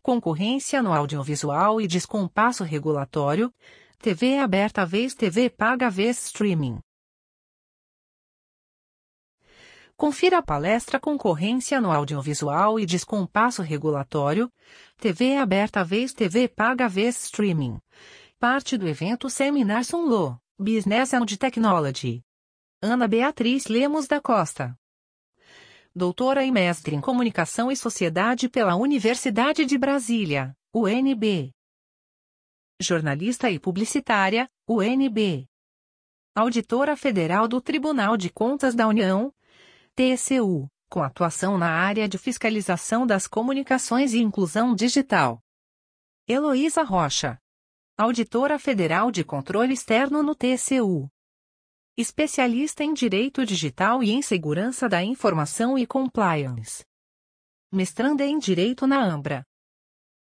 concorrência no audiovisual e descompasso regulatório, TV aberta vez TV paga vez streaming. Confira a palestra Concorrência no audiovisual e descompasso regulatório, TV aberta vez TV paga vez streaming. Parte do evento Seminar Sunlo, Business and Technology. Ana Beatriz Lemos da Costa. Doutora e mestre em Comunicação e Sociedade pela Universidade de Brasília, UNB. Jornalista e publicitária, UNB. Auditora Federal do Tribunal de Contas da União, TCU, com atuação na área de fiscalização das comunicações e inclusão digital. Heloísa Rocha. Auditora Federal de Controle Externo no TCU. Especialista em Direito Digital e em Segurança da Informação e Compliance. Mestranda em Direito na Ambra.